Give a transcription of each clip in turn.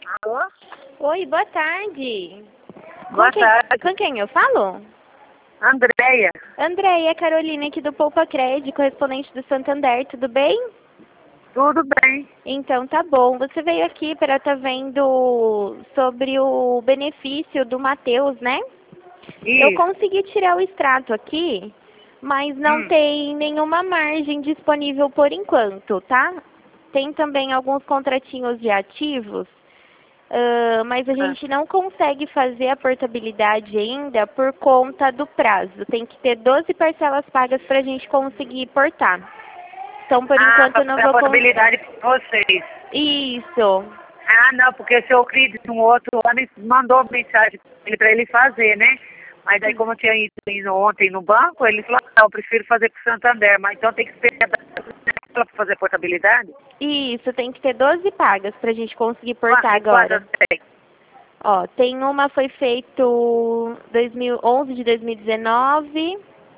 Alô? Oi, boa tarde. Boa tarde. Com quem eu falo? Andréia. Andréia Carolina aqui do Poupa Cred, correspondente do Santander, tudo bem? Tudo bem? Então tá bom. Você veio aqui para estar vendo sobre o benefício do Matheus, né? Eu Isso. consegui tirar o extrato aqui, mas não tem nenhuma margem disponível por enquanto, tá? Tem também alguns contratinhos de ativos, mas a gente não consegue fazer a portabilidade ainda por conta do prazo. Tem que ter 12 parcelas pagas para a gente conseguir portar. Então, por enquanto, eu não para vou conseguir. portabilidade para vocês. Isso. Não, porque o seu Cris, um outro homem, mandou mensagem para ele fazer, né? Mas aí, como eu tinha ido ontem no banco, ele falou, não, eu prefiro fazer com o Santander, mas então tem que esperar para fazer portabilidade? Isso, tem que ter 12 pagas para a gente conseguir portar agora. Quantas tem? Ó, tem uma foi feito 11 de 2019.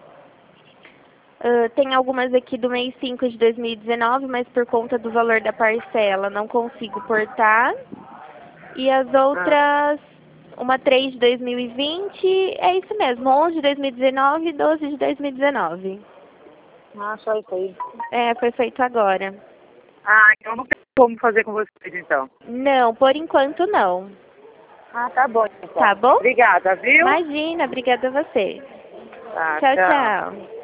Tem algumas aqui do mês 5 de 2019, mas por conta do valor da parcela não consigo portar. E as outras, uma 3 de 2020, é isso mesmo, 11 de 2019 e 12 de 2019. Só isso aí. Foi feito agora. Então não tem como fazer com vocês, então. Não, por enquanto não. Tá bom, então. Tá bom? Obrigada, viu? Imagina, obrigada a você. Tá, Tchau, tchau. tchau.